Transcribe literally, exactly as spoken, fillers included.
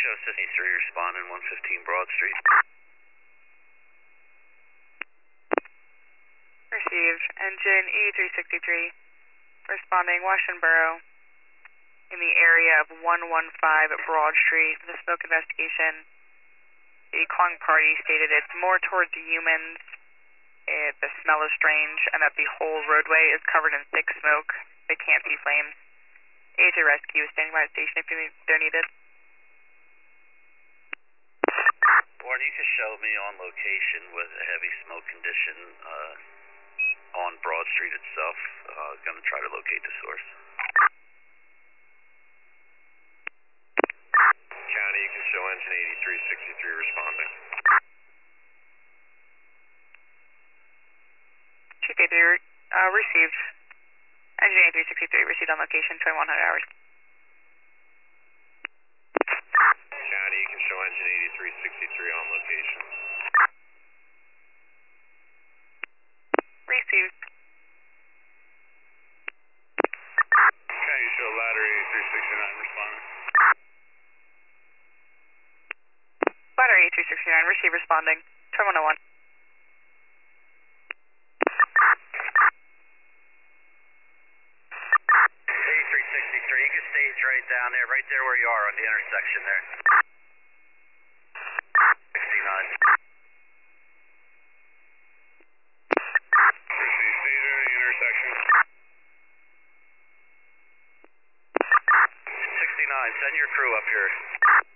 show sixty-three responding, one fifteen Broad Street. Received. Engine E three sixty-three, responding Washington Borough in the area of one fifteen Broad Street. The smoke investigation. The Kong party stated it's more towards humans. It, the smell is strange, and that the whole roadway is covered in thick smoke. They can't see flames. A J Rescue is standing by the station if they're needed. Warren, you can show me on location with a heavy smoke condition uh, on Broad Street itself. Uh, going to try to locate the source. County, you can show engine eighty-three sixty-three responding. Chief eighty-three uh, received. Engine eighty-three sixty-three received on location, twenty-one hundred hours. County, you can show engine eighty-three sixty-three on location. Received. County, you show ladder eighty-three sixty-nine responding. Ladder eighty-three sixty-nine, receive responding, twenty-one oh one. eighty-three sixty-three, you can stage right down there, right there where you are on the intersection there. sixty-nine. Proceed, stage at the intersection. sixty-nine, send your crew up here.